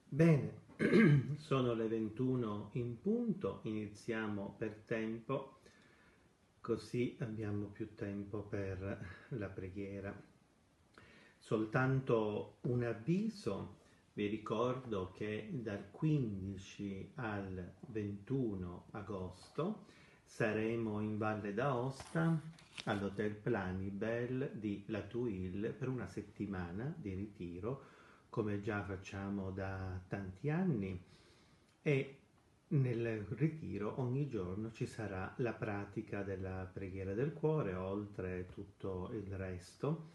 Bene, sono le 21 in punto, iniziamo per tempo, così abbiamo più tempo per la preghiera. Soltanto un avviso, vi ricordo che dal 15 al 21 agosto saremo in Valle d'Aosta all'Hotel Planibel di Latuil per una settimana di ritiro, come già facciamo da tanti anni, e nel ritiro ogni giorno ci sarà la pratica della preghiera del cuore, oltre tutto il resto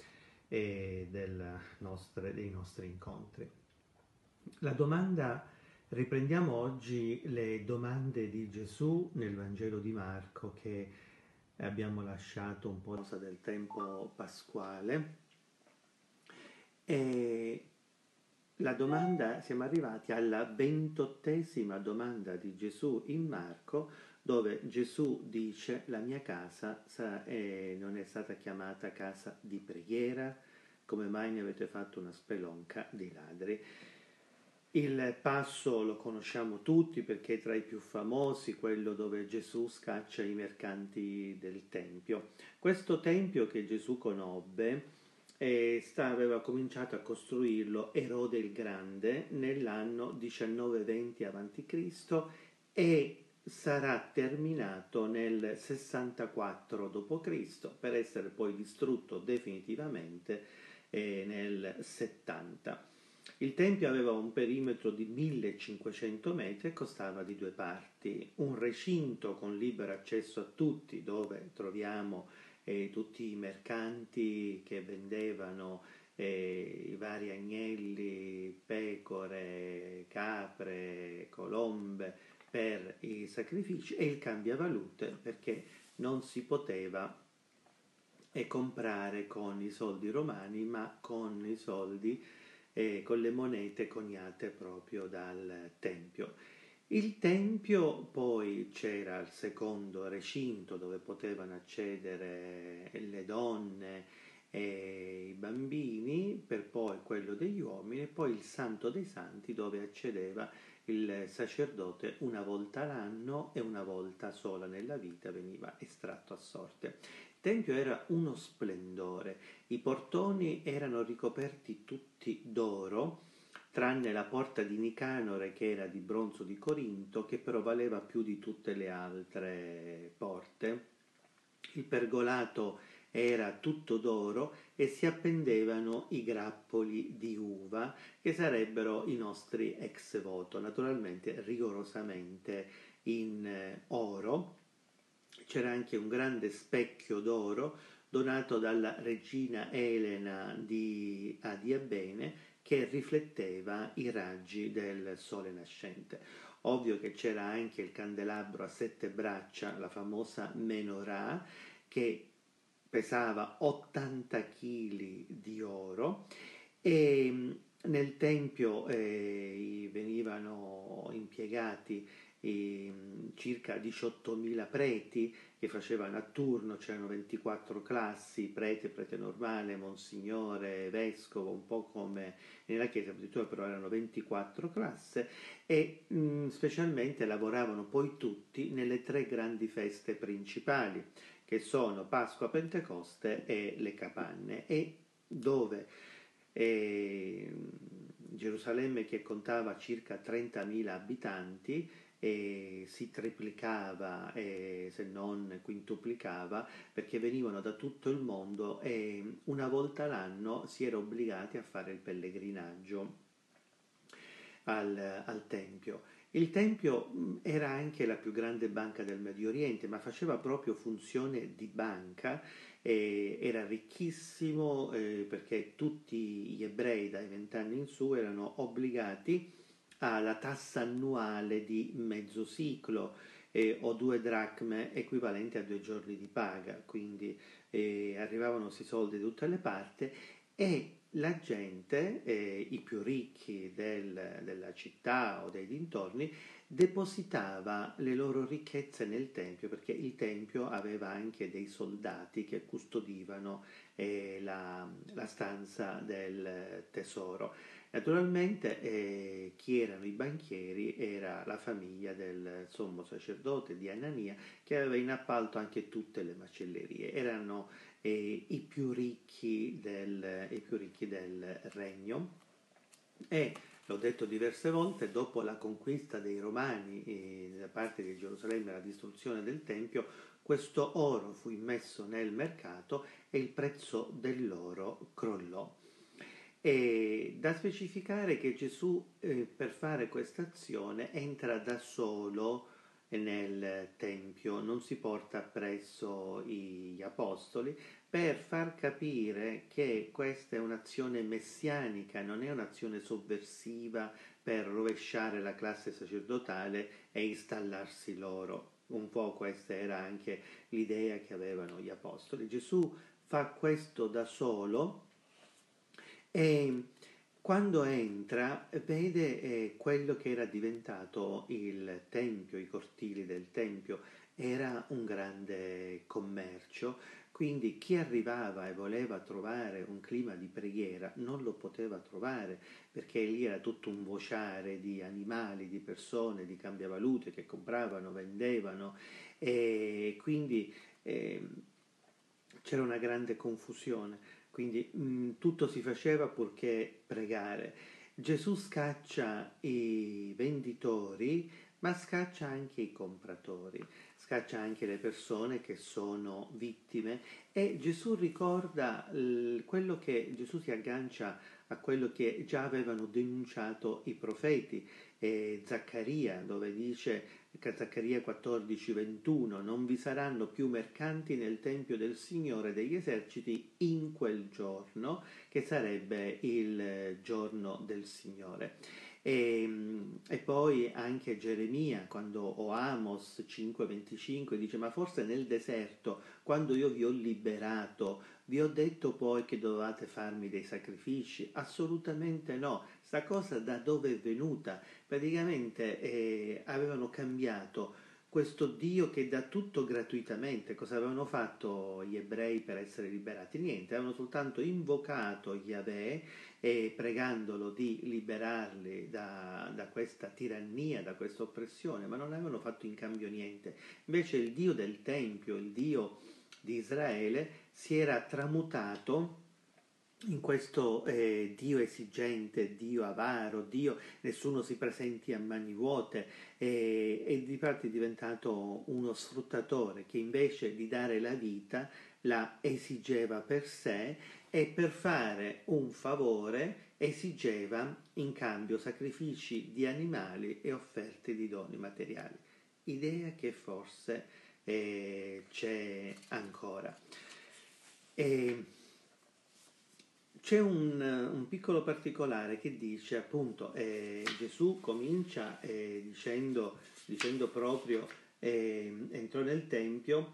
dei nostri incontri. La domanda, riprendiamo oggi le domande di Gesù nel Vangelo di Marco che abbiamo lasciato un po' a causa del tempo pasquale. E la domanda, siamo arrivati alla 28ª domanda di Gesù in Marco, dove Gesù dice: la mia casa non è stata chiamata casa di preghiera, come mai ne avete fatto una spelonca di ladri? Il passo lo conosciamo tutti perché è tra i più famosi, quello dove Gesù scaccia i mercanti del Tempio. Questo Tempio che Gesù conobbe aveva cominciato a costruirlo Erode il Grande nell'anno 1920 a.C. e sarà terminato nel 64 d.C. per essere poi distrutto definitivamente nel 70. Il tempio aveva un perimetro di 1500 metri e costava di due parti, un recinto con libero accesso a tutti, dove troviamo tutti i mercanti che vendevano i vari agnelli, pecore, capre, colombe per i sacrifici, e il cambiavalute, perché non si poteva comprare con i soldi romani, ma con i soldi con le monete coniate proprio dal Tempio. Il Tempio, poi c'era il secondo recinto dove potevano accedere le donne e i bambini, per poi quello degli uomini, e poi il Santo dei Santi dove accedeva il sacerdote una volta l'anno e una volta sola nella vita veniva estratto a sorte. Il Tempio era uno splendore, i portoni erano ricoperti tutti d'oro, tranne la porta di Nicanore che era di bronzo di Corinto, che però valeva più di tutte le altre porte. Il pergolato era tutto d'oro e si appendevano i grappoli di uva che sarebbero i nostri ex voto, naturalmente rigorosamente in oro. C'era anche un grande specchio d'oro donato dalla regina Elena di Adiabene, che rifletteva i raggi del sole nascente. Ovvio che c'era anche il candelabro a 7 braccia, la famosa menorah, che pesava 80 kg di oro, e nel tempio venivano impiegati circa 18.000 preti che facevano a turno, c'erano 24 classi, prete normale, monsignore, vescovo, un po' come nella chiesa, addirittura però erano 24 classi, e specialmente lavoravano poi tutti nelle 3 grandi feste principali, che sono Pasqua, Pentecoste e le Capanne, e dove Gerusalemme, che contava circa 30.000 abitanti, si triplicava se non quintuplicava, perché venivano da tutto il mondo e una volta l'anno si era obbligati a fare il pellegrinaggio al Tempio. Il Tempio era anche la più grande banca del Medio Oriente, ma faceva proprio funzione di banca, era ricchissimo perché tutti gli ebrei dai 20 anni in su erano obbligati alla tassa annuale di mezzo siclo o 2 dracme, equivalenti a 2 giorni di paga, quindi arrivavano questi soldi da tutte le parti, e la gente, i più ricchi della città o dei dintorni, depositava le loro ricchezze nel Tempio, perché il Tempio aveva anche dei soldati che custodivano la stanza del tesoro. Naturalmente chi erano i banchieri era la famiglia del sommo sacerdote di Anania, che aveva in appalto anche tutte le macellerie. Erano i più ricchi del regno. E l'ho detto diverse volte, dopo la conquista dei Romani da parte di Gerusalemme e la distruzione del Tempio, questo oro fu immesso nel mercato e il prezzo dell'oro crollò. E da specificare che Gesù, per fare questa azione, entra da solo nel Tempio, non si porta appresso gli apostoli, per far capire che questa è un'azione messianica, non è un'azione sovversiva per rovesciare la classe sacerdotale e installarsi loro. Un po' questa era anche l'idea che avevano gli apostoli. Gesù fa questo da solo e quando entra vede quello che era diventato il Tempio, i cortili del Tempio, era un grande commercio, quindi chi arrivava e voleva trovare un clima di preghiera non lo poteva trovare, perché lì era tutto un vociare di animali, di persone, di cambiavalute che compravano, vendevano, e quindi c'era una grande confusione. Quindi tutto si faceva purché pregare. Gesù scaccia i venditori, ma scaccia anche i compratori, scaccia anche le persone che sono vittime, e Gesù ricorda quello che Gesù si aggancia a quello che già avevano denunciato i profeti. Zaccaria, dove dice, Zaccaria 14:21, non vi saranno più mercanti nel Tempio del Signore degli eserciti in quel giorno, che sarebbe il giorno del Signore. E poi anche Geremia, o Amos 5:25, dice, ma forse nel deserto, quando io vi ho liberato, vi ho detto poi che dovevate farmi dei sacrifici? Assolutamente no. Sta cosa da dove è venuta? Praticamente avevano cambiato questo Dio che dà tutto gratuitamente. Cosa avevano fatto gli ebrei per essere liberati? Niente, avevano soltanto invocato Yahweh e pregandolo di liberarli da questa tirannia, da questa oppressione, ma non avevano fatto in cambio niente. Invece il Dio del Tempio, il Dio di Israele, si era tramutato in questo Dio esigente, Dio avaro, Dio nessuno si presenti a mani vuote, e di parte è diventato uno sfruttatore che invece di dare la vita la esigeva per sé, e per fare un favore esigeva in cambio sacrifici di animali e offerte di doni materiali. Idea che forse c'è ancora. C'è un piccolo particolare che dice, appunto, Gesù comincia dicendo proprio, entrò nel Tempio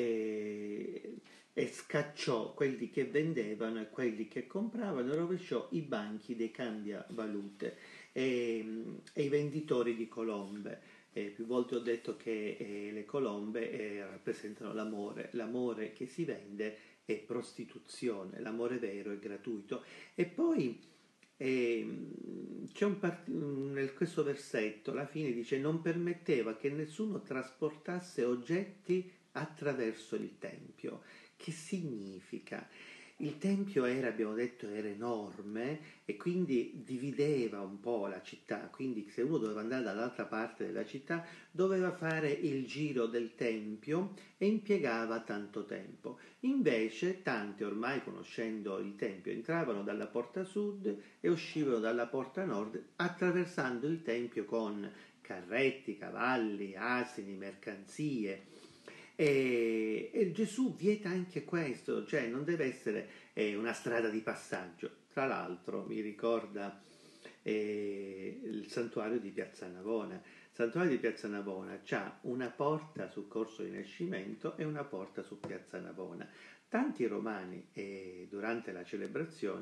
e scacciò quelli che vendevano e quelli che compravano, e rovesciò i banchi dei cambiavalute e i venditori di colombe. Più volte ho detto che le colombe rappresentano l'amore che si vende è prostituzione, l'amore vero è gratuito. E poi c'è questo versetto, alla fine dice, non permetteva che nessuno trasportasse oggetti attraverso il Tempio. Che significa? Il Tempio abbiamo detto, era enorme e quindi divideva un po' la città, quindi se uno doveva andare dall'altra parte della città doveva fare il giro del Tempio e impiegava tanto tempo. Invece tanti, ormai conoscendo il Tempio, entravano dalla porta sud e uscivano dalla porta nord, attraversando il Tempio con carretti, cavalli, asini, mercanzie. E Gesù vieta anche questo, cioè non deve essere una strada di passaggio. Tra l'altro mi ricorda il santuario di Piazza Navona. Il santuario di Piazza Navona ha una porta sul Corso Rinascimento e una porta su Piazza Navona. Tanti romani durante la celebrazione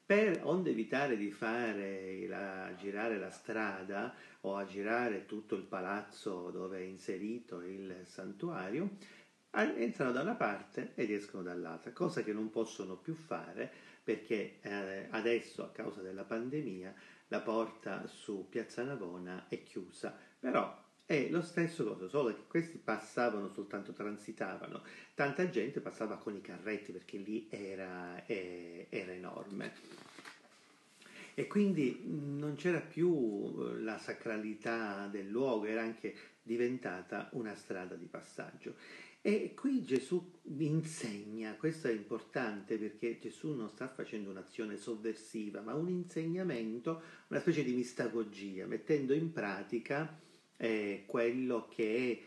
per onde evitare di fare girare la strada o a girare tutto il palazzo dove è inserito il santuario, entrano da una parte ed escono dall'altra, cosa che non possono più fare perché adesso, a causa della pandemia, la porta su Piazza Navona è chiusa, però è lo stesso cosa, solo che questi passavano soltanto, transitavano, tanta gente passava con i carretti perché lì era enorme. E quindi non c'era più la sacralità del luogo, era anche diventata una strada di passaggio. E qui Gesù insegna, questo è importante perché Gesù non sta facendo un'azione sovversiva, ma un insegnamento, una specie di mistagogia, mettendo in pratica quello che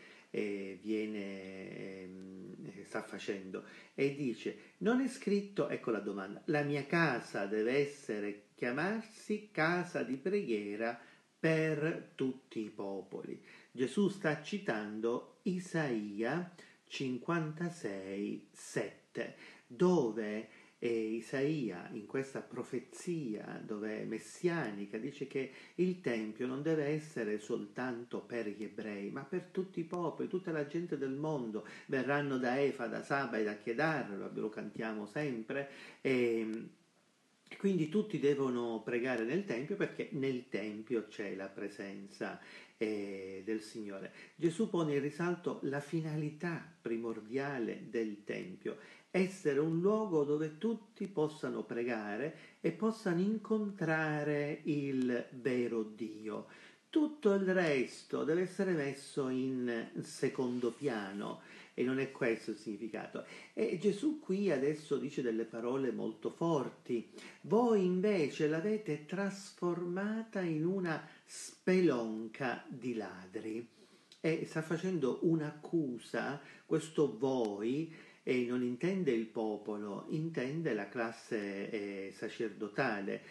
sta facendo. E dice, non è scritto, ecco la domanda, la mia casa deve chiamarsi casa di preghiera per tutti i popoli. Gesù sta citando Isaia 56, 7, dove Isaia, in questa profezia dove messianica, dice che il Tempio non deve essere soltanto per gli ebrei, ma per tutti i popoli, tutta la gente del mondo. Verranno da Efa, da Saba e da Chedar, lo cantiamo sempre, e quindi tutti devono pregare nel Tempio perché nel Tempio c'è la presenza del Signore. Gesù pone in risalto la finalità primordiale del Tempio, essere un luogo dove tutti possano pregare e possano incontrare il vero Dio. Tutto il resto deve essere messo in secondo piano e non è questo il significato. E Gesù qui adesso dice delle parole molto forti. Voi invece l'avete trasformata in una spelonca di ladri. E sta facendo un'accusa, questo voi, e non intende il popolo, intende la classe sacerdotale.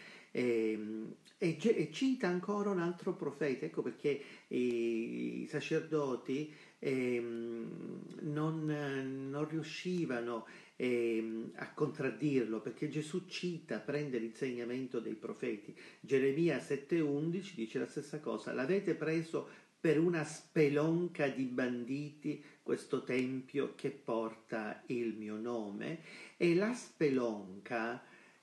E cita ancora un altro profeta, ecco perché i sacerdoti non riuscivano a contraddirlo, perché Gesù prende l'insegnamento dei profeti. Geremia 7,11 dice la stessa cosa, l'avete preso per una spelonca di banditi questo tempio che porta il mio nome. E la spelonca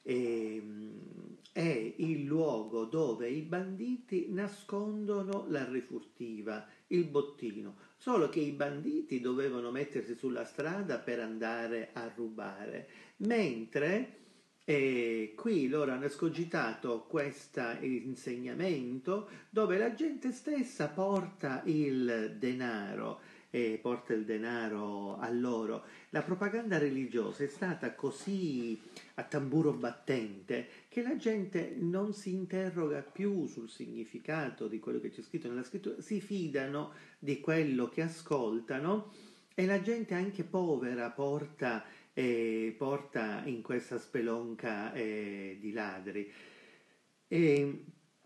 è il luogo dove i banditi nascondono la rifurtiva, il bottino, solo che i banditi dovevano mettersi sulla strada per andare a rubare, mentre qui loro hanno escogitato questo insegnamento dove la gente stessa porta il denaro a loro. La propaganda religiosa è stata così a tamburo battente che la gente non si interroga più sul significato di quello che c'è scritto nella scrittura, si fidano di quello che ascoltano e la gente anche povera porta in questa spelonca di ladri. E,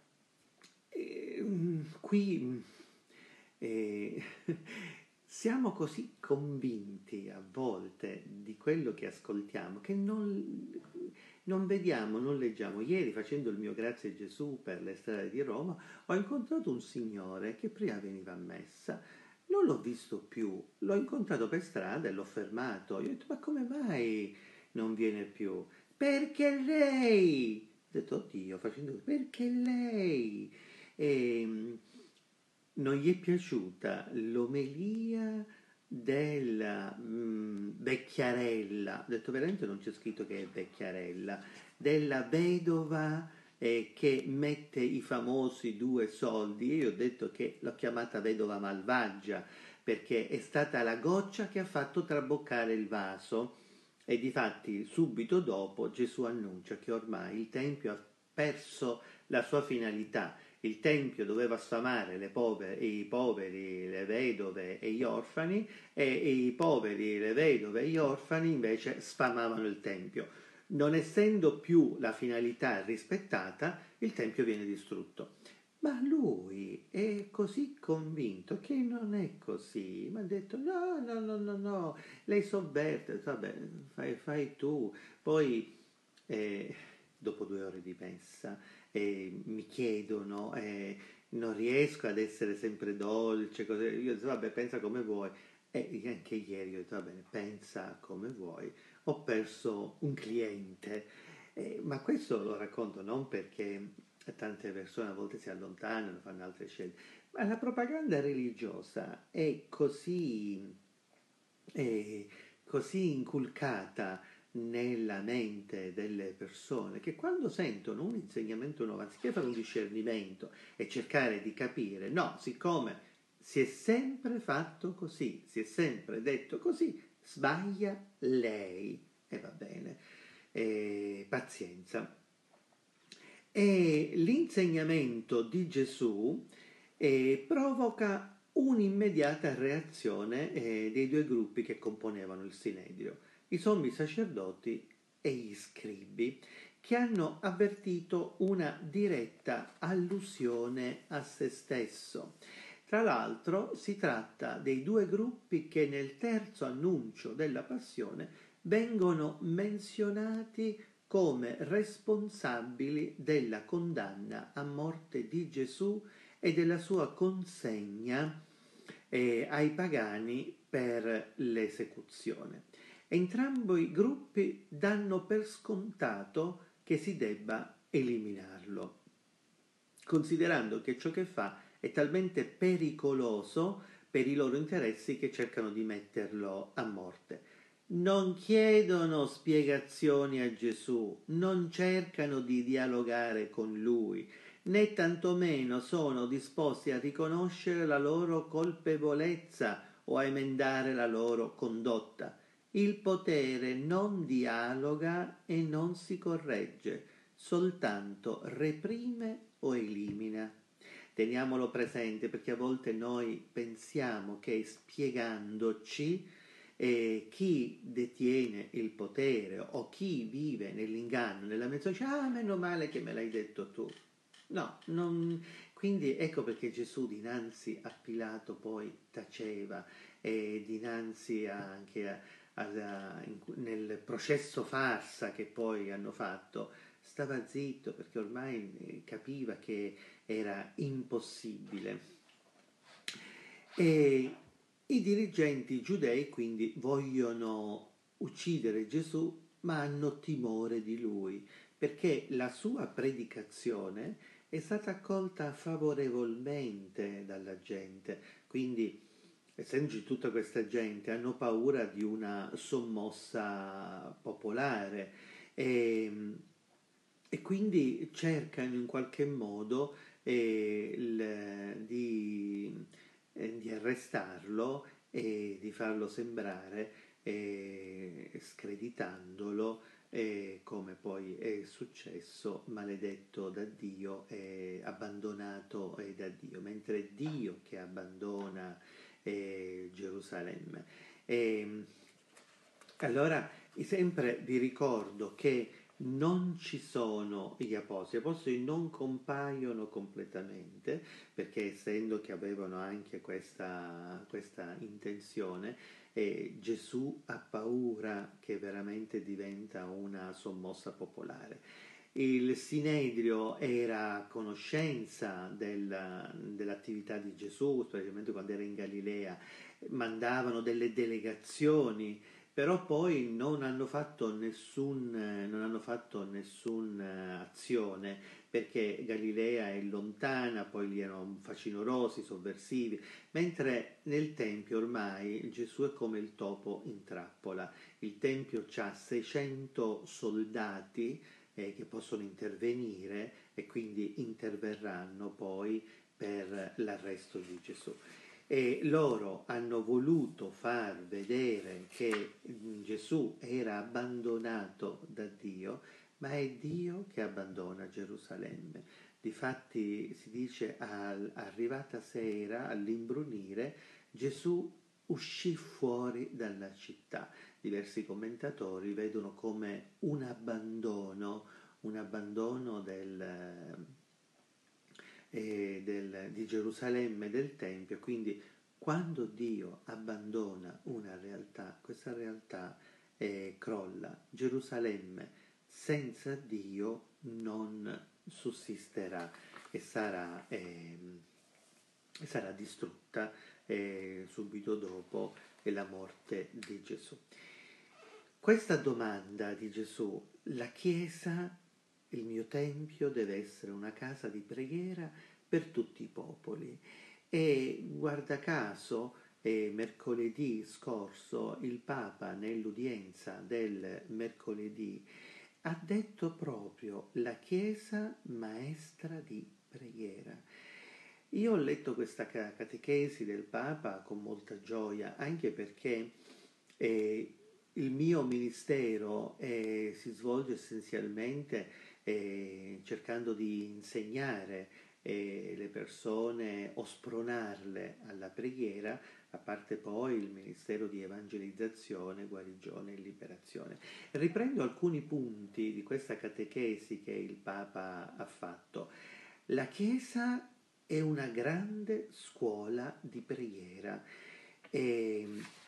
qui eh, siamo così convinti a volte di quello che ascoltiamo che non vediamo, non leggiamo. Ieri, facendo il mio Grazie Gesù per le strade di Roma, ho incontrato un signore che prima veniva a messa, non l'ho visto più, l'ho incontrato per strada e l'ho fermato. Io ho detto, ma come mai non viene più? Perché lei? Ho detto, oddio, facendo perché lei? E, non gli è piaciuta l'omelia della vecchiarella, ho detto veramente non c'è scritto che è vecchiarella, della vedova che mette i famosi 2 soldi. Io ho detto che l'ho chiamata vedova malvagia perché è stata la goccia che ha fatto traboccare il vaso. E difatti subito dopo Gesù annuncia che ormai il Tempio ha perso la sua finalità. Il Tempio doveva sfamare i poveri, le vedove e gli orfani, e i poveri, le vedove e gli orfani invece sfamavano il Tempio. Non essendo più la finalità rispettata, il Tempio viene distrutto. Ma lui è così convinto che non è così. Mi ha detto no, no, no, no, no, lei sovverte, vabbè, fai tu. Poi dopo 2 ore di messa e mi chiedono, non riesco ad essere sempre dolce, così. Io dico, vabbè, pensa come vuoi. E anche ieri ho detto, va bene, pensa come vuoi. Ho perso un cliente, ma questo lo racconto non perché tante persone a volte si allontanano, fanno altre scelte, ma la propaganda religiosa è così inculcata nella mente delle persone che quando sentono un insegnamento nuovo, anziché fare un discernimento e cercare di capire, no, siccome si è sempre fatto così, si è sempre detto così, sbaglia lei e va bene, pazienza. E l'insegnamento di Gesù provoca un'immediata reazione dei 2 gruppi che componevano il Sinedrio, i sommi sacerdoti e gli scribi, che hanno avvertito una diretta allusione a se stesso. Tra l'altro si tratta dei 2 gruppi che nel terzo annuncio della passione vengono menzionati come responsabili della condanna a morte di Gesù e della sua consegna ai pagani per l'esecuzione. Entrambi i gruppi danno per scontato che si debba eliminarlo, considerando che ciò che fa è talmente pericoloso per i loro interessi che cercano di metterlo a morte. Non chiedono spiegazioni a Gesù, non cercano di dialogare con lui, né tantomeno sono disposti a riconoscere la loro colpevolezza o a emendare la loro condotta. Il potere non dialoga e non si corregge, soltanto reprime o elimina. Teniamolo presente perché a volte noi pensiamo che spiegandoci chi detiene il potere o chi vive nell'inganno, nella menzogna, meno male che me l'hai detto tu. No, quindi ecco perché Gesù dinanzi a Pilato poi taceva e dinanzi nel processo farsa che poi hanno fatto stava zitto perché ormai capiva che era impossibile. E i dirigenti giudei quindi vogliono uccidere Gesù, ma hanno timore di lui, perché la sua predicazione è stata accolta favorevolmente dalla gente. Quindi, essendoci tutta questa gente, hanno paura di una sommossa popolare e quindi cercano in qualche modo di arrestarlo e di farlo sembrare screditandolo come poi è successo, maledetto da Dio e abbandonato da Dio, mentre è Dio che abbandona Gerusalemme. Allora sempre vi ricordo che non ci sono gli apostoli non compaiono completamente, perché essendo che avevano anche questa intenzione, Gesù ha paura che veramente diventa una sommossa popolare. Il Sinedrio era a conoscenza dell'attività di Gesù, specialmente quando era in Galilea, mandavano delle delegazioni però poi non hanno fatto nessuna azione perché Galilea è lontana, poi lì erano facinorosi, sovversivi, mentre nel Tempio ormai Gesù è come il topo in trappola. Il Tempio ha 600 soldati che possono intervenire e quindi interverranno poi per l'arresto di Gesù. E loro hanno voluto far vedere che Gesù era abbandonato da Dio, ma è Dio che abbandona Gerusalemme. Difatti si dice arrivata sera, all'imbrunire, Gesù uscì fuori dalla città. Diversi commentatori vedono come un abbandono di Gerusalemme, del Tempio, quindi quando Dio abbandona una realtà, questa realtà crolla. Gerusalemme senza Dio non sussisterà e sarà distrutta subito dopo la morte di Gesù. Questa domanda di Gesù, la Chiesa, il mio Tempio deve essere una casa di preghiera per tutti i popoli. E guarda caso, mercoledì scorso il Papa nell'udienza del mercoledì ha detto proprio la Chiesa maestra di preghiera. Io ho letto questa catechesi del Papa con molta gioia, anche perché il mio ministero si svolge essenzialmente cercando di insegnare le persone o spronarle alla preghiera, a parte poi il ministero di evangelizzazione, guarigione e liberazione. Riprendo alcuni punti di questa catechesi che il Papa ha fatto. La Chiesa è una grande scuola di preghiera e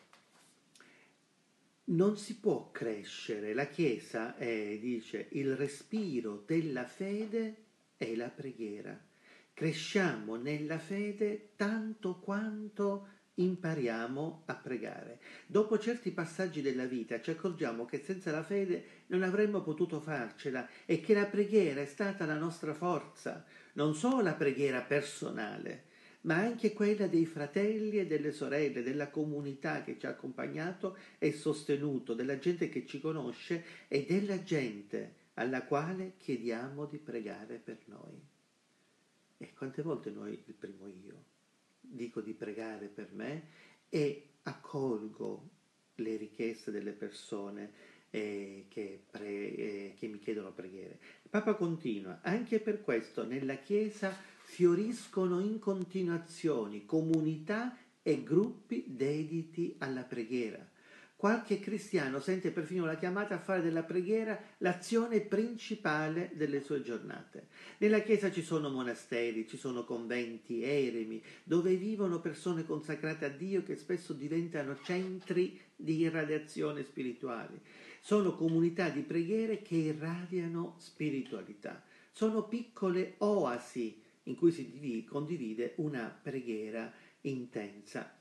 non si può crescere. La Chiesa dice il respiro della fede è la preghiera. Cresciamo nella fede tanto quanto impariamo a pregare. Dopo certi passaggi della vita ci accorgiamo che senza la fede non avremmo potuto farcela e che la preghiera è stata la nostra forza, non solo la preghiera personale, ma anche quella dei fratelli e delle sorelle, della comunità che ci ha accompagnato e sostenuto, della gente che ci conosce e della gente alla quale chiediamo di pregare per noi. E quante volte noi, il primo io, dico di pregare per me e accolgo le richieste delle persone che mi chiedono preghiere. Il Papa continua, anche per questo nella Chiesa fioriscono in continuazione comunità e gruppi dediti alla preghiera. Qualche cristiano sente perfino la chiamata a fare della preghiera l'azione principale delle sue giornate. Nella Chiesa ci sono monasteri, ci sono conventi, eremi, dove vivono persone consacrate a Dio che spesso diventano centri di irradiazione spirituali. Sono comunità di preghiere che irradiano spiritualità. Sono piccole oasi in cui si condivide una preghiera intensa.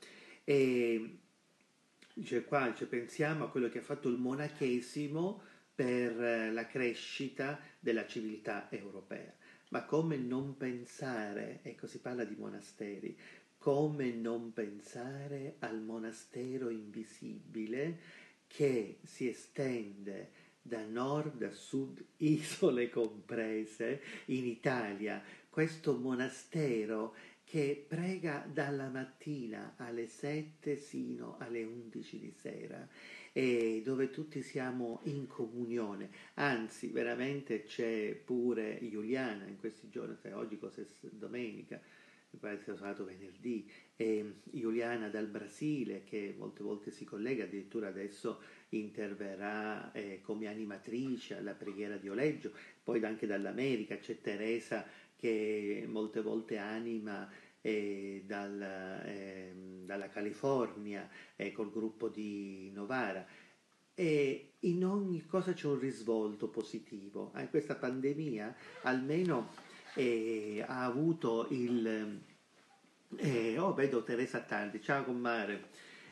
Pensiamo a quello che ha fatto il monachesimo per la crescita della civiltà europea. Ma come non pensare, ecco, si parla di monasteri, come non pensare al monastero invisibile che si estende da nord a sud, isole comprese, in Italia, questo monastero che prega dalla mattina alle 7 sino alle 11 di sera e dove tutti siamo in comunione, anzi veramente c'è pure Giuliana in questi giorni, oggi cos'è domenica, mi pare sia stato venerdì, e Giuliana dal Brasile che molte volte si collega, addirittura adesso interverrà come animatrice alla preghiera di Oleggio, poi anche dall'America c'è Teresa che molte volte anima dalla California col gruppo di Novara. E in ogni cosa c'è un risvolto positivo. Questa pandemia almeno ha avuto vedo Teresa tardi, ciao comare.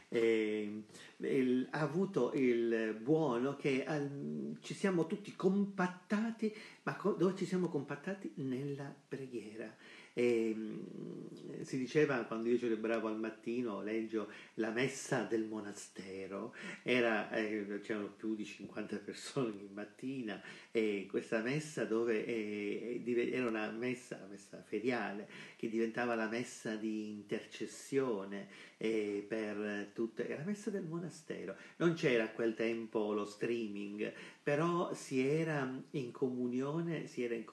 Ha avuto il buono che ci siamo tutti compattati, ma dove ci siamo compattati? Nella preghiera. Si diceva, quando io celebravo al mattino, leggio la messa del monastero, c'erano più di 50 persone ogni mattina, e questa messa dove era una messa feriale, che diventava la messa di intercessione per tutte, era la messa del monastero. Non c'era a quel tempo lo streaming, però si era in comunione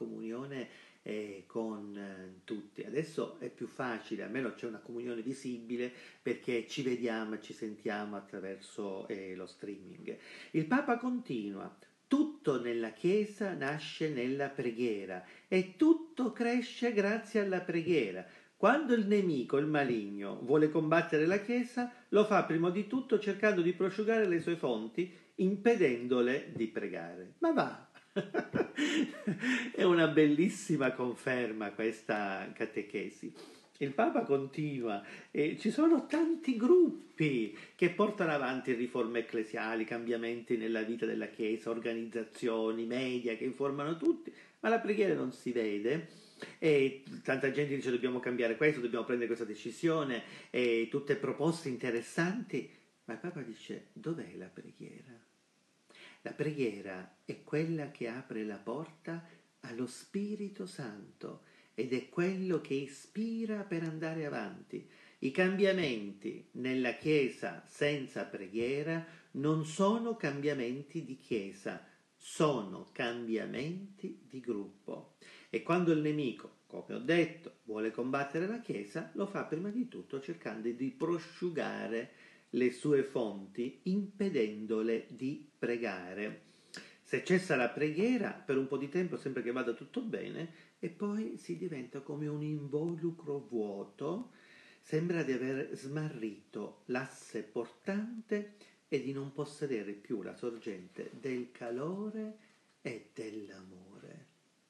con tutti. Adesso è più facile, almeno c'è una comunione visibile perché ci vediamo e ci sentiamo attraverso lo streaming. Il Papa continua: tutto nella Chiesa nasce nella preghiera e tutto cresce grazie alla preghiera. Quando il nemico, il maligno, vuole combattere la Chiesa, lo fa prima di tutto cercando di prosciugare le sue fonti, impedendole di pregare. Ma va! È una bellissima conferma questa catechesi. Il Papa continua, e ci sono tanti gruppi che portano avanti riforme ecclesiali, cambiamenti nella vita della Chiesa, organizzazioni, media che informano tutti, ma la preghiera non si vede. E tanta gente dice dobbiamo cambiare questo, dobbiamo prendere questa decisione, e tutte proposte interessanti, ma il Papa dice dov'è la preghiera? La preghiera è quella che apre la porta allo Spirito Santo ed è quello che ispira per andare avanti. I cambiamenti nella Chiesa senza preghiera non sono cambiamenti di Chiesa, sono cambiamenti di gruppo. E quando il nemico, come ho detto, vuole combattere la Chiesa, lo fa prima di tutto cercando di prosciugare le sue fonti, impedendole di pregare. Se cessa la preghiera, per un po' di tempo sembra che vada tutto bene e poi si diventa come un involucro vuoto, sembra di aver smarrito l'asse portante e di non possedere più la sorgente del calore e dell'amore.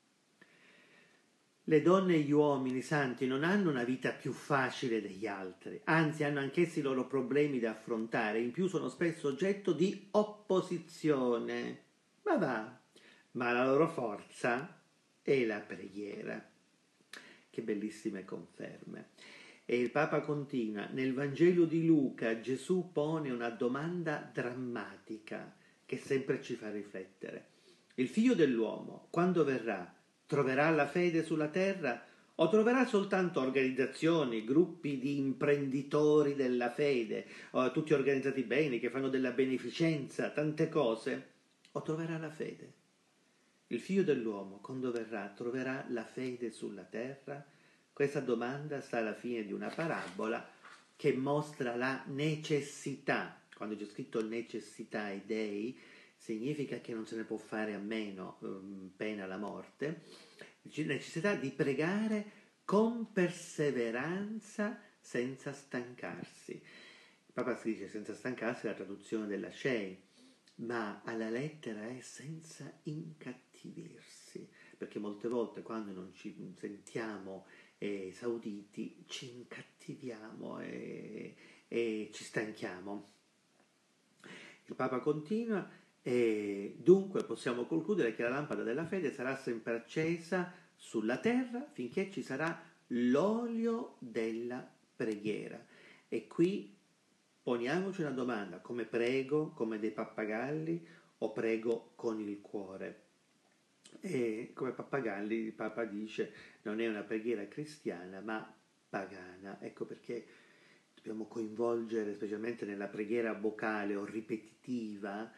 Le donne e gli uomini santi non hanno una vita più facile degli altri, anzi hanno anch'essi i loro problemi da affrontare, in più sono spesso oggetto di opposizione. Ma va, ma la loro forza è la preghiera. Che bellissime conferme. E il Papa continua, nel Vangelo di Luca Gesù pone una domanda drammatica che sempre ci fa riflettere. Il figlio dell'uomo, quando verrà, troverà la fede sulla terra o troverà soltanto organizzazioni, gruppi di imprenditori della fede, tutti organizzati bene, che fanno della beneficenza, tante cose, o troverà la fede? Il figlio dell'uomo, quando verrà, troverà la fede sulla terra? Questa domanda sta alla fine di una parabola che mostra la necessità. Quando c'è scritto necessità e dei, significa che non se ne può fare a meno, pena la morte, necessità di pregare con perseveranza senza stancarsi. Il Papa si dice senza stancarsi è la traduzione della Shei, ma alla lettera è senza incattivirsi, perché molte volte quando non ci sentiamo esauditi ci incattiviamo e ci stanchiamo. Il Papa continua, e dunque possiamo concludere che la lampada della fede sarà sempre accesa sulla terra finché ci sarà l'olio della preghiera. E qui poniamoci una domanda: come prego come dei pappagalli o prego con il cuore? E come pappagalli il Papa dice non è una preghiera cristiana ma pagana. Ecco perché dobbiamo coinvolgere, specialmente nella preghiera vocale o ripetitiva,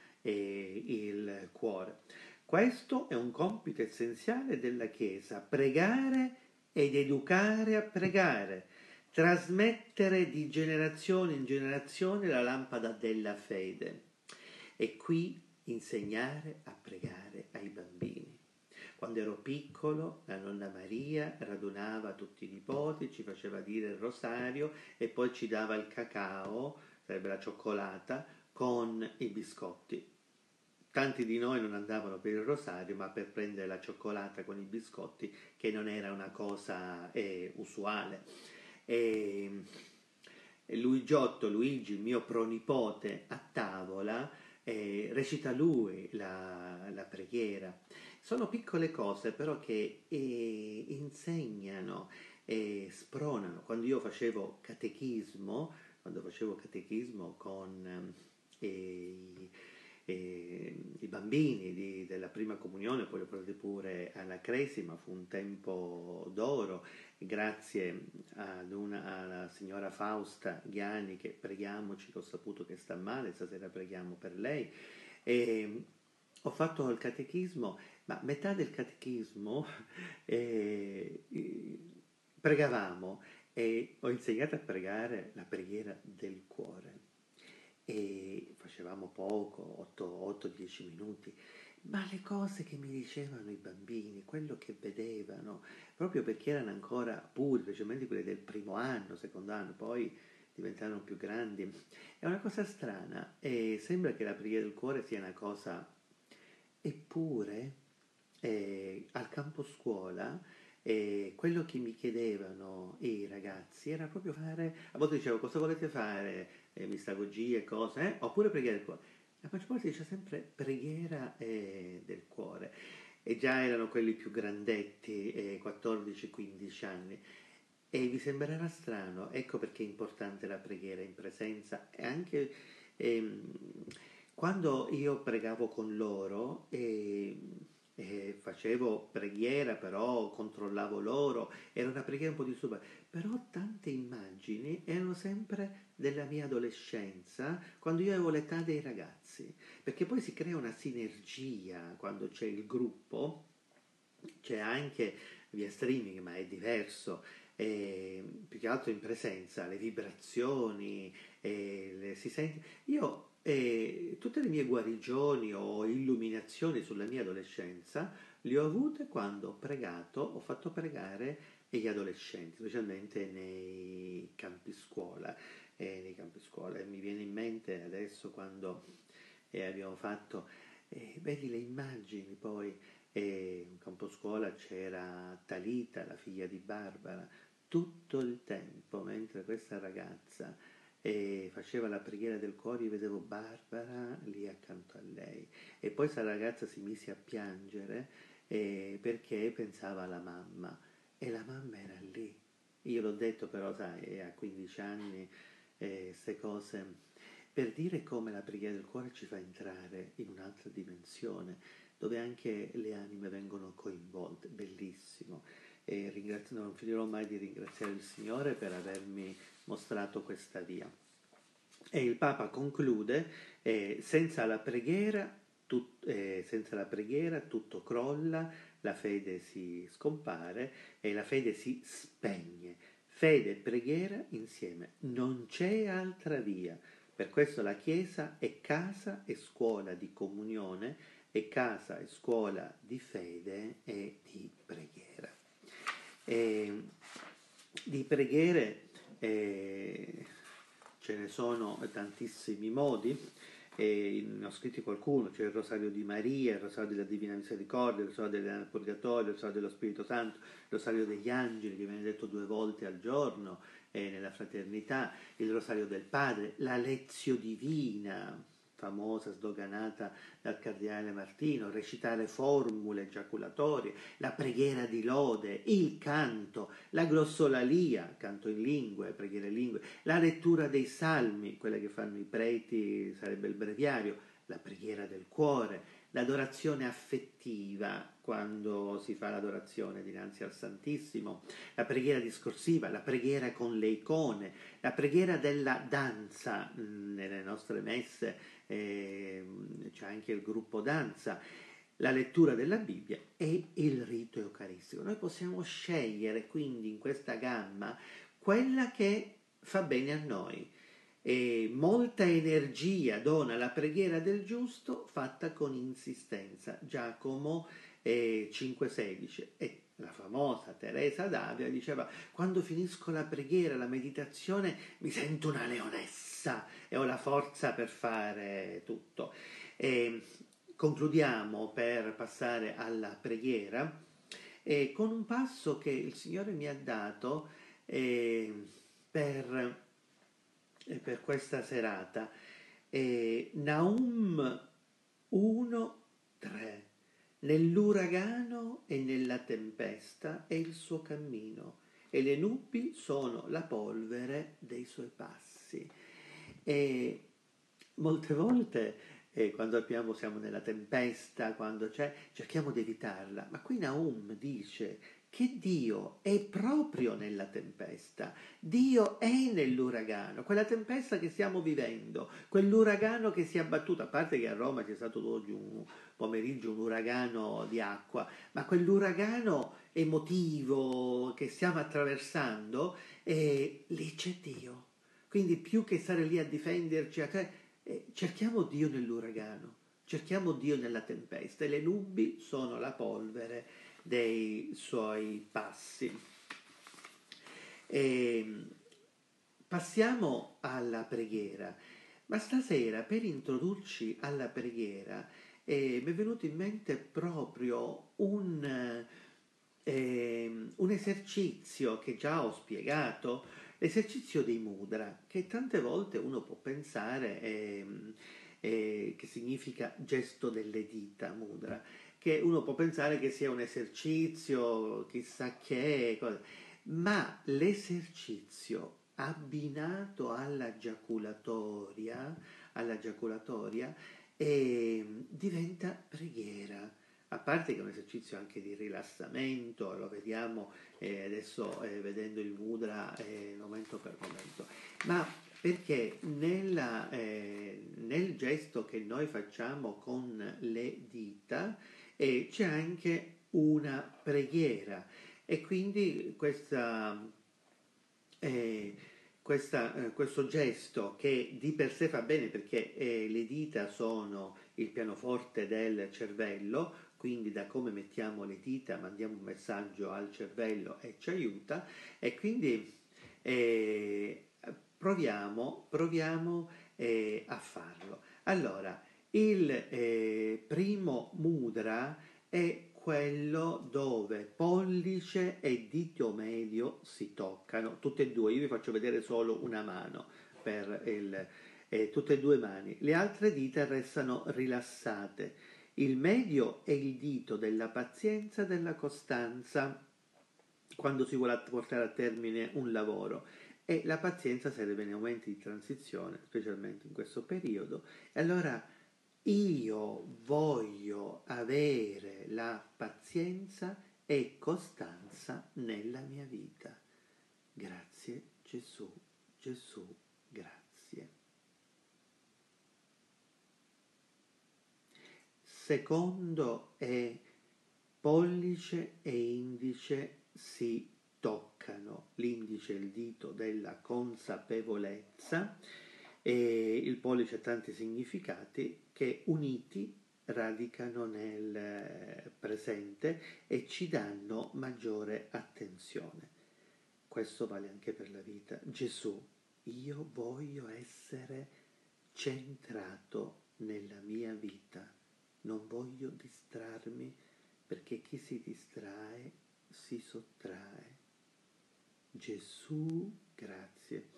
il cuore. Questo è un compito essenziale della Chiesa: pregare ed educare a pregare, trasmettere di generazione in generazione la lampada della fede e qui insegnare a pregare ai bambini. Quando ero piccolo, la nonna Maria radunava tutti i nipoti, ci faceva dire il rosario e poi ci dava il cacao, sarebbe la cioccolata, con i biscotti. Tanti di noi non andavano per il rosario, ma per prendere la cioccolata con i biscotti, che non era una cosa usuale. E Luigi, il mio pronipote, a tavola, recita lui la preghiera. Sono piccole cose però che insegnano e spronano. Quando facevo catechismo con i bambini della prima comunione, poi li ho portati pure alla cresima, fu un tempo d'oro, grazie alla signora Fausta Ghiani, che preghiamoci, che ho saputo che sta male, stasera preghiamo per lei. E ho fatto il catechismo, ma metà del catechismo eh, pregavamo e ho insegnato a pregare la preghiera del cuore e facevamo poco, 8-10 minuti, ma le cose che mi dicevano i bambini, quello che vedevano, proprio perché erano ancora puri, specialmente quelli del primo anno, secondo anno, poi diventarono più grandi, è una cosa strana e sembra che la preghiera del cuore sia una cosa, eppure al campo scuola, quello che mi chiedevano i ragazzi era proprio fare, a volte dicevo cosa volete fare, mistagogie, cose, oppure preghiera del cuore. La maggior parte dice sempre preghiera del cuore. E già erano quelli più grandetti, 14-15 anni. E vi sembrerà strano, ecco perché è importante la preghiera in presenza e anche ehm, quando io pregavo con loro e facevo preghiera, però controllavo loro, era una preghiera un po' disturbata, però tante immagini erano sempre della mia adolescenza, quando io avevo l'età dei ragazzi, perché poi si crea una sinergia quando c'è il gruppo, c'è anche via streaming, ma è diverso, più che altro in presenza, le vibrazioni, si sente. Io tutte le mie guarigioni o illuminazioni sulla mia adolescenza le ho avute quando ho pregato, ho fatto pregare gli adolescenti, specialmente nei campi scuola. E mi viene in mente adesso quando abbiamo fatto, vedi le immagini poi, in campo scuola c'era Talita, la figlia di Barbara, tutto il tempo, mentre questa ragazza faceva la preghiera del cuore, io vedevo Barbara lì accanto a lei. E poi questa ragazza si mise a piangere perché pensava alla mamma. E la mamma era lì. Io l'ho detto però, sai, a 15 anni, queste cose, per dire come la preghiera del cuore ci fa entrare in un'altra dimensione, dove anche le anime vengono coinvolte, bellissimo. E non finirò mai di ringraziare il Signore per avermi mostrato questa via. E il Papa conclude, senza la preghiera tutto crolla, la fede si scompare e la fede si spegne. Fede e preghiera insieme, non c'è altra via. Per questo la Chiesa è casa e scuola di comunione, è casa e scuola di fede e di preghiera. E di preghiere ce ne sono tantissimi modi, ne ho scritti qualcuno, c'è il Rosario di Maria, il Rosario della Divina Misericordia, il Rosario del Purgatorio, il Rosario dello Spirito Santo, il Rosario degli Angeli che viene detto 2 volte al giorno nella fraternità, il Rosario del Padre, la Lezio Divina, famosa, sdoganata dal cardinale Martino, recitare formule giaculatorie, la preghiera di lode, il canto, la glossolalia, canto in lingue, preghiere in lingue, la lettura dei salmi, quelle che fanno i preti, sarebbe il breviario, la preghiera del cuore, l'adorazione affettiva, quando si fa l'adorazione dinanzi al Santissimo, la preghiera discorsiva, la preghiera con le icone, la preghiera della danza, nelle nostre messe c'è anche il gruppo danza, la lettura della Bibbia e il rito eucaristico. Noi possiamo scegliere quindi in questa gamma quella che fa bene a noi. E molta energia dona la preghiera del giusto fatta con insistenza. Giacomo 5,16. E la famosa Teresa d'Avila diceva: quando finisco la preghiera, la meditazione, mi sento una leonessa e ho la forza per fare tutto. E concludiamo per passare alla preghiera con un passo che il Signore mi ha dato per questa serata. Naum 1:3. Nell'uragano e nella tempesta è il suo cammino, e le nubi sono la polvere dei suoi passi. E molte volte quando siamo nella tempesta, quando cerchiamo di evitarla, ma qui Naum dice che Dio è proprio nella tempesta, Dio è nell'uragano, quella tempesta che stiamo vivendo, quell'uragano che si è abbattuto, a parte che a Roma c'è stato oggi un pomeriggio un uragano di acqua, ma quell'uragano emotivo che stiamo attraversando, lì c'è Dio. Quindi più che stare lì a difenderci, cerchiamo Dio nell'uragano, cerchiamo Dio nella tempesta, e le nubi sono la polvere dei suoi passi. Passiamo alla preghiera, ma stasera per introdurci alla preghiera e mi è venuto in mente proprio un esercizio che già ho spiegato, l'esercizio dei mudra, che tante volte uno può pensare che significa gesto delle dita, mudra, che uno può pensare che sia un esercizio, chissà che, ma l'esercizio abbinato alla giaculatoria diventa preghiera. A parte che è un esercizio anche di rilassamento, lo vediamo adesso vedendo il mudra momento per momento, ma perché nel gesto che noi facciamo con le dita c'è anche una preghiera e quindi eh, questo gesto che di per sé fa bene perché le dita sono il pianoforte del cervello, quindi da come mettiamo le dita mandiamo un messaggio al cervello e ci aiuta e quindi eh, proviamo a farlo. Allora, il primo mudra è quello dove pollice e dito medio si toccano, tutte e due. Io vi faccio vedere solo una mano tutte e due mani. Le altre dita restano rilassate. Il medio è il dito della pazienza e della costanza quando si vuole portare a termine un lavoro. E la pazienza serve nei momenti di transizione, specialmente in questo periodo. E allora io voglio avere la pazienza e costanza nella mia vita. Grazie Gesù, Gesù, grazie. Secondo è pollice e indice si toccano, l'indice è il dito della consapevolezza e il pollice ha tanti significati che uniti radicano nel presente e ci danno maggiore attenzione. Questo vale anche per la vita. Gesù, io voglio essere centrato nella mia vita, non voglio distrarmi perché chi si distrae si sottrae. Gesù, grazie.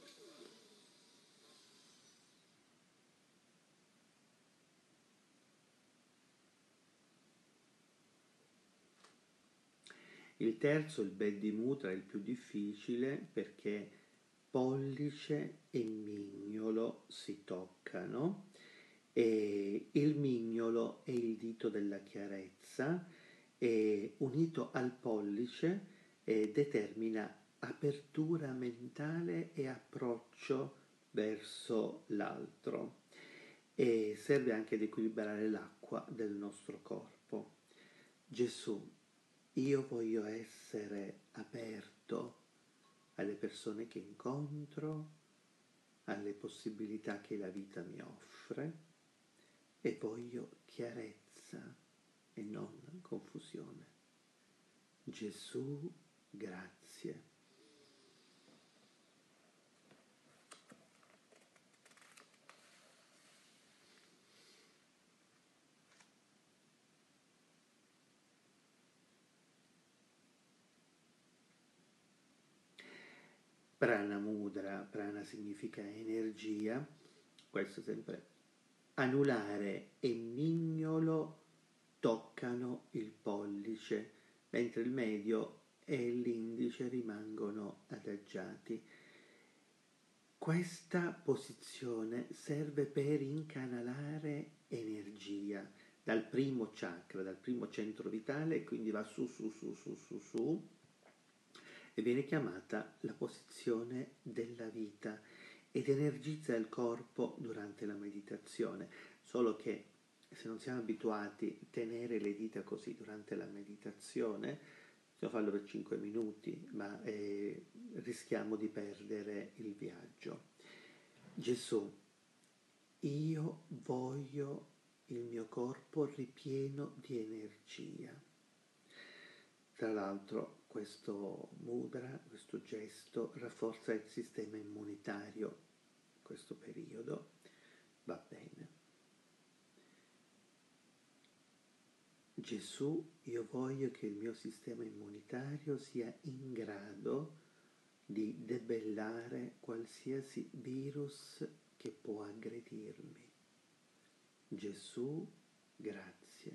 Il terzo, il Beddhi Mudra, è il più difficile perché pollice e mignolo si toccano e il mignolo è il dito della chiarezza e unito al pollice determina apertura mentale e approccio verso l'altro e serve anche ad equilibrare l'acqua del nostro corpo. Gesù, io voglio essere aperto alle persone che incontro, alle possibilità che la vita mi offre e voglio chiarezza e non confusione. Gesù, grazie. Prana Mudra, prana significa energia, questo sempre. Anulare e mignolo toccano il pollice, mentre il medio e l'indice rimangono adagiati. Questa posizione serve per incanalare energia dal primo chakra, dal primo centro vitale, quindi va su e viene chiamata la posizione della vita ed energizza il corpo durante la meditazione, solo che se non siamo abituati a tenere le dita così durante la meditazione, possiamo farlo per 5 minuti, ma rischiamo di perdere il viaggio. Gesù, io voglio il mio corpo ripieno di energia. Tra l'altro questo mudra, questo gesto rafforza il sistema immunitario in questo periodo, va bene. Gesù, io voglio che il mio sistema immunitario sia in grado di debellare qualsiasi virus che può aggredirmi. Gesù, grazie.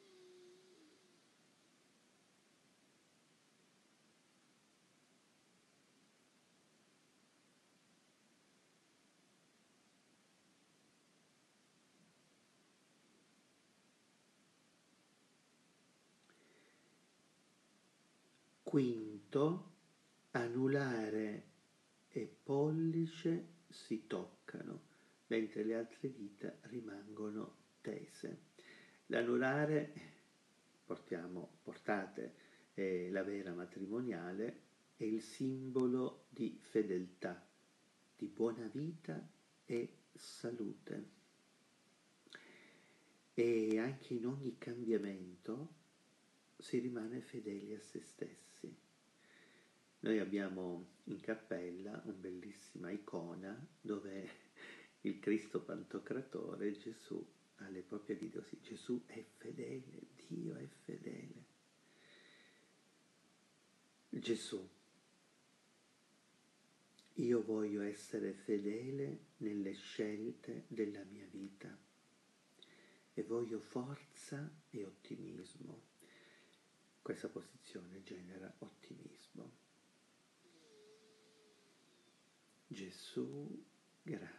Quinto, anulare e pollice si toccano, mentre le altre dita rimangono tese. L'anulare, portate la vera matrimoniale, è il simbolo di fedeltà, di buona vita e salute. E anche in ogni cambiamento si rimane fedeli a se stessi. Noi abbiamo in cappella una bellissima icona dove il Cristo Pantocratore, Gesù, alle proprie dita così, Gesù è fedele, Dio è fedele. Gesù, io voglio essere fedele nelle scelte della mia vita e voglio forza e ottimismo. Questa posizione genera ottimismo. Gesù, grazie.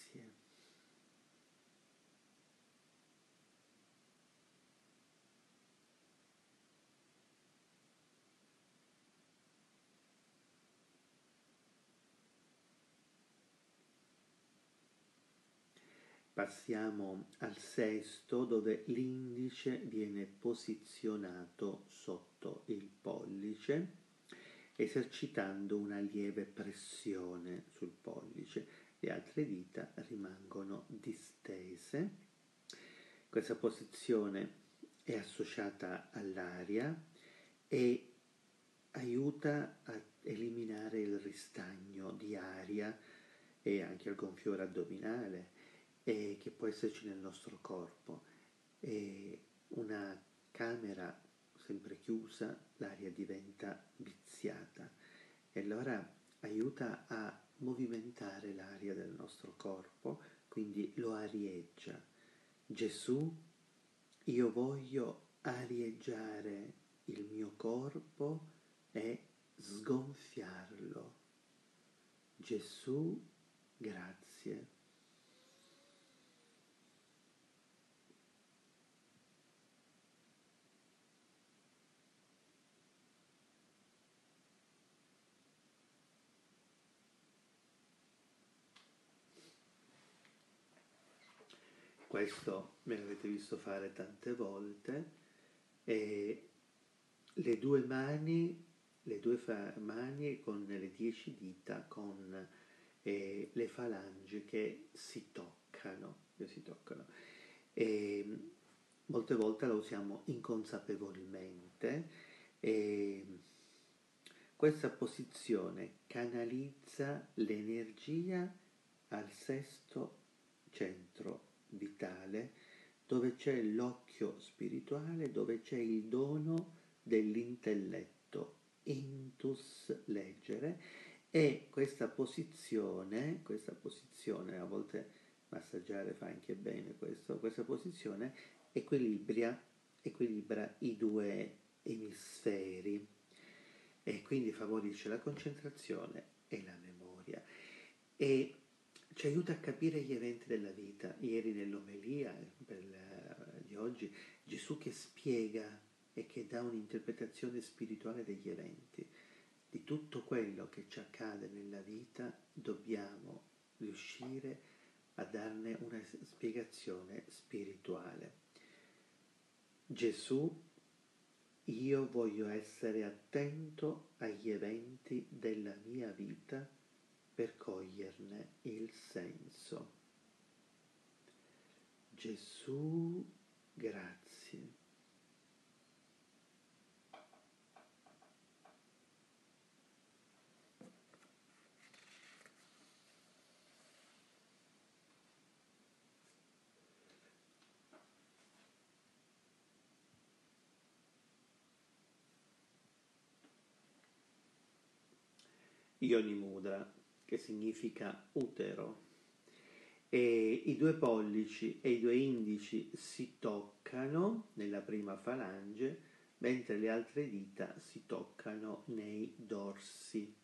Passiamo al sesto, dove l'indice viene posizionato sotto il pollice, esercitando una lieve pressione sul pollice. Le altre dita rimangono distese. Questa posizione è associata all'aria e aiuta a eliminare il ristagno di aria e anche il gonfiore addominale che può esserci nel nostro corpo. E una camera sempre chiusa, l'aria diventa viziata e allora aiuta a movimentare l'aria del nostro corpo, quindi lo arieggia. Gesù, io voglio arieggiare il mio corpo e sgonfiarlo. Gesù, grazie. Questo me l'avete visto fare tante volte e le due mani con le 10 dita, con le falangi che si toccano. E molte volte la usiamo inconsapevolmente e questa posizione canalizza l'energia al sesto centro vitale, dove c'è l'occhio spirituale, dove c'è il dono dell'intelletto, intus leggere, e questa posizione, a volte massaggiare fa anche bene questa posizione equilibra i due emisferi e quindi favorisce la concentrazione e la memoria e ci aiuta a capire gli eventi della vita. Ieri nell'omelia di oggi Gesù che spiega e che dà un'interpretazione spirituale degli eventi. Di tutto quello che ci accade nella vita dobbiamo riuscire a darne una spiegazione spirituale. Gesù, io voglio essere attento agli eventi della mia vita per coglierne il senso. Gesù, grazie. Yoni Mudra, che significa utero, e i due pollici e i due indici si toccano nella prima falange, mentre le altre dita si toccano nei dorsi.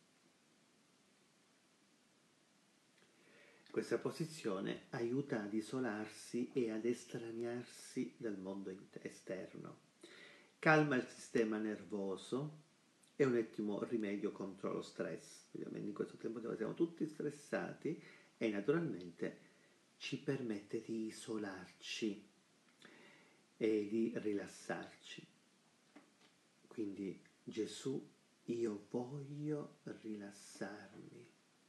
Questa posizione aiuta ad isolarsi e ad estraniarsi dal mondo esterno. Calma il sistema nervoso, è un ottimo rimedio contro lo stress. Ovviamente in questo tempo dove siamo tutti stressati e naturalmente ci permette di isolarci e di rilassarci. Quindi Gesù, io voglio rilassarmi.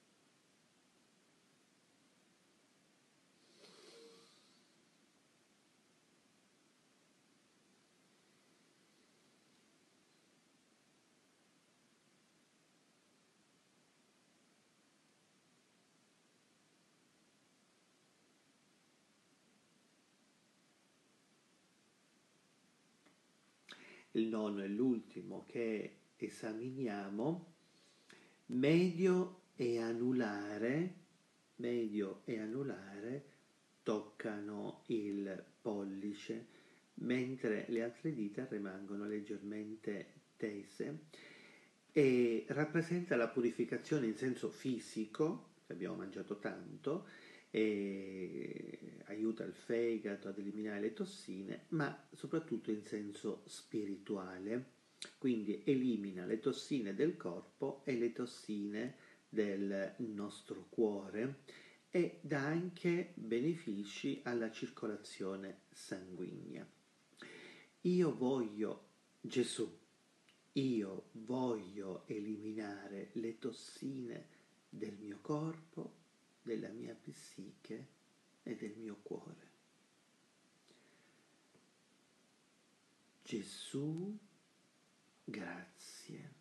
Il nono e l'ultimo che esaminiamo, medio e anulare toccano il pollice, mentre le altre dita rimangono leggermente tese, e rappresenta la purificazione in senso fisico, se abbiamo mangiato tanto, e aiuta il fegato ad eliminare le tossine, ma soprattutto in senso spirituale, quindi elimina le tossine del corpo e le tossine del nostro cuore e dà anche benefici alla circolazione sanguigna. Io voglio, Gesù, io voglio eliminare le tossine del mio corpo, della mia psiche e del mio cuore. Gesù, grazie.